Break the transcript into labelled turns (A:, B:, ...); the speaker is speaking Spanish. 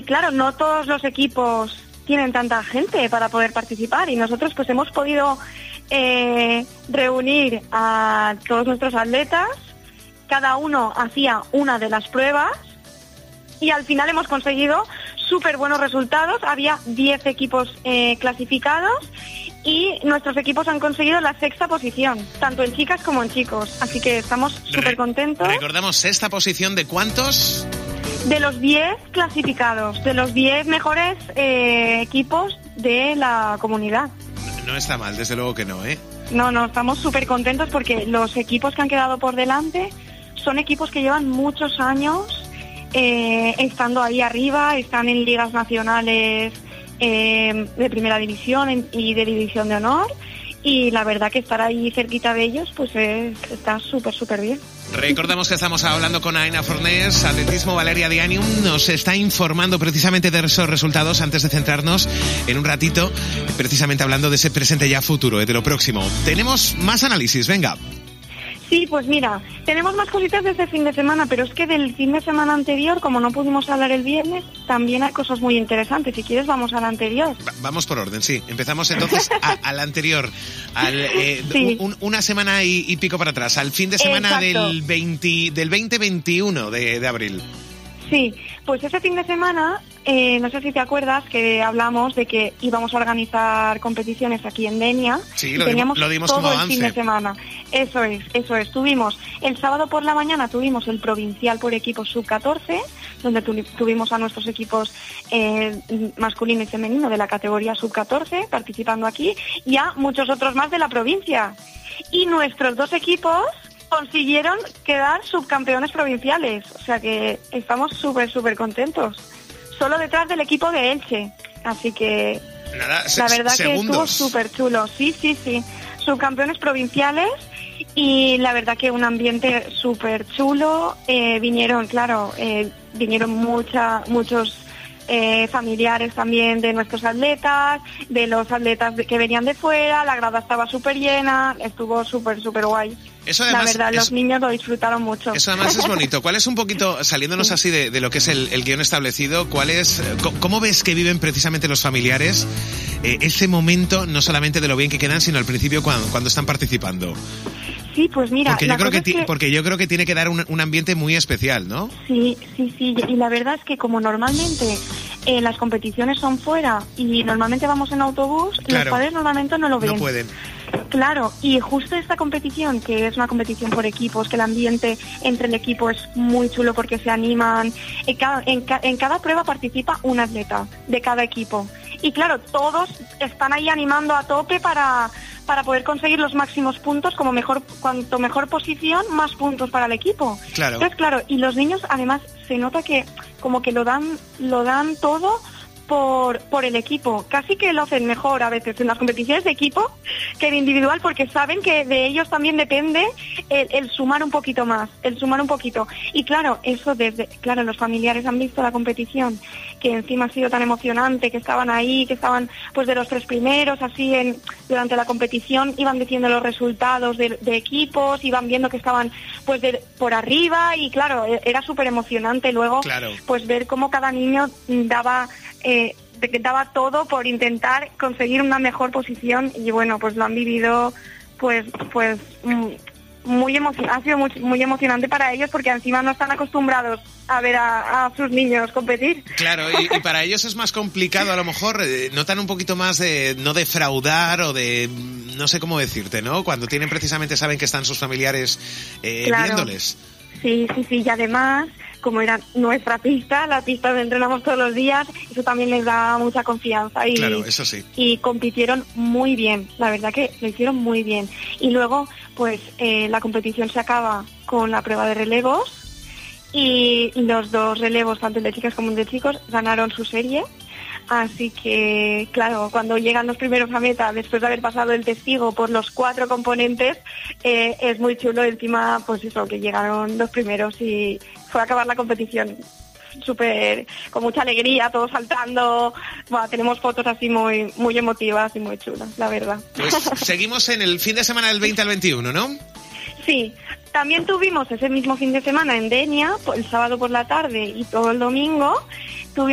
A: Y claro, no todos los equipos tienen tanta gente para poder participar y nosotros pues hemos podido reunir a todos nuestros atletas, cada uno hacía una de las pruebas y al final hemos conseguido súper buenos resultados. Había 10 equipos clasificados y nuestros equipos han conseguido la 6ª posición, tanto en chicas como en chicos, así que estamos súper contentos.
B: Recordamos, ¿6ª posición de cuántos?
A: De los 10 clasificados, de los 10 mejores equipos de la comunidad.
B: No está mal, desde luego que no, ¿eh?
A: No, estamos súper contentos porque los equipos que han quedado por delante son equipos que llevan muchos años estando ahí arriba, están en ligas nacionales de primera división y de división de honor, y la verdad que estar ahí cerquita de ellos pues está súper bien.
B: Recordamos que estamos hablando con Aina Fornés, Atletismo Valeria Dianium, nos está informando precisamente de esos resultados antes de centrarnos en un ratito, precisamente hablando de ese presente ya futuro, de lo próximo. Tenemos más análisis, venga.
A: Sí, pues mira, tenemos más cositas de este fin de semana, pero es que del fin de semana anterior, como no pudimos hablar el viernes, también hay cosas muy interesantes. Si quieres, vamos al anterior.
B: Vamos por orden, sí. Empezamos entonces al anterior,
A: sí.
B: Una semana y pico para atrás, al fin de semana del 20-21 de abril.
A: Sí, pues ese fin de semana, no sé si te acuerdas que hablamos de que íbamos a organizar competiciones aquí en Denia.
B: Sí,
A: lo dimos
B: todo
A: como
B: avance.
A: El fin de semana. Eso es. Tuvimos el sábado por la mañana, tuvimos el provincial por equipos sub-14, donde tuvimos a nuestros equipos masculino y femenino de la categoría sub-14 participando aquí, y a muchos otros más de la provincia. Y nuestros 2 equipos consiguieron quedar subcampeones provinciales, o sea que estamos súper contentos, solo detrás del equipo de Elche, así que la verdad que estuvo súper chulo, sí, subcampeones provinciales, y la verdad que un ambiente súper chulo. Vinieron muchos familiares también de nuestros atletas, de los atletas que venían de fuera, la grada estaba súper llena, estuvo súper guay.
B: Eso además,
A: la verdad, los niños lo disfrutaron mucho.
B: Eso además es bonito. ¿Cuál es un poquito, saliéndonos así de lo que es el guión establecido, cómo ves que viven precisamente los familiares ese momento, no solamente de lo bien que quedan, sino al principio cuando están participando?
A: Sí, pues mira,
B: porque yo creo que tiene que dar un ambiente muy especial, ¿no?
A: Sí, y la verdad es que como normalmente las competiciones son fuera y normalmente vamos en autobús, claro, los padres normalmente no lo ven.
B: No pueden.
A: Claro, y justo esta competición, que es una competición por equipos, que el ambiente entre el equipo es muy chulo porque se animan, en cada prueba participa un atleta de cada equipo. Y claro, todos están ahí animando a tope para poder conseguir los máximos puntos, cuanto mejor posición, más puntos para el equipo.
B: Claro.
A: Entonces, claro, y los niños además se nota que como que lo dan todo por el equipo. Casi que lo hacen mejor a veces en las competiciones de equipo que en individual, porque saben que de ellos también depende el sumar un poquito más, Y claro, los familiares han visto la competición, que encima ha sido tan emocionante, que estaban ahí, que estaban pues de los 3 primeros, así durante la competición iban diciendo los resultados de equipos, iban viendo que estaban pues por arriba, y claro, era súper emocionante luego, claro, pues ver cómo cada niño daba todo por intentar conseguir una mejor posición, y bueno, pues lo han vivido pues ha sido muy emocionante para ellos, porque encima no están acostumbrados a ver a sus niños competir.
B: Claro, y para ellos es más complicado, a lo mejor notan un poquito más de no defraudar o de no sé cómo decirte, ¿no? Cuando saben que están sus familiares
A: claro,
B: viéndoles.
A: Sí, y además, como era nuestra pista, la pista donde entrenamos todos los días, eso también les da mucha confianza.
B: Claro, eso sí.
A: Y compitieron muy bien, la verdad que lo hicieron muy bien. Y luego, pues la competición se acaba con la prueba de relevos, y los 2 relevos, tanto el de chicas como el de chicos, ganaron su serie. Así que, claro, cuando llegan los primeros a meta, después de haber pasado el testigo por los 4 componentes, es muy chulo. Encima, pues eso, que llegaron los primeros y fue a acabar la competición con mucha alegría, todos saltando. Bueno, tenemos fotos así muy emotivas y muy chulas, la verdad.
B: Pues seguimos en el fin de semana del 20 al 21, ¿no?
A: Sí, también tuvimos ese mismo fin de semana en Denia, el sábado por la tarde y todo el domingo,